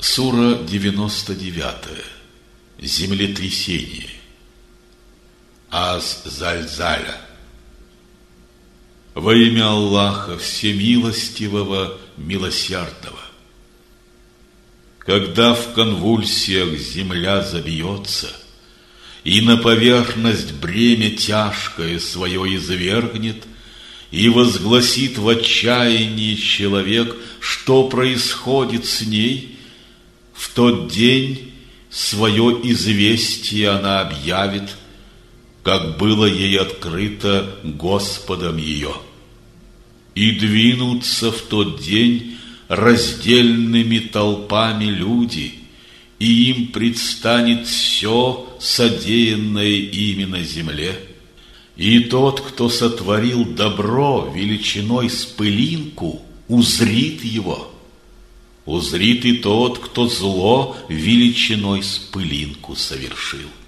Сура 99. Землетрясение. Аз-Заль-Заля. Во имя Аллаха Всемилостивого, Милосердного. Когда в конвульсиях земля забьется, и на поверхность бремя тяжкое свое извергнет, и возгласит в отчаянии человек, что происходит с ней, в тот день свое известие она объявит, как было ей открыто Господом ее. И двинутся в тот день раздельными толпами люди, и им предстанет все, содеянное ими на земле. И тот, кто сотворил добро величиной с пылинку, узрит его. Узрит и тот, кто зло величиной с пылинку совершил.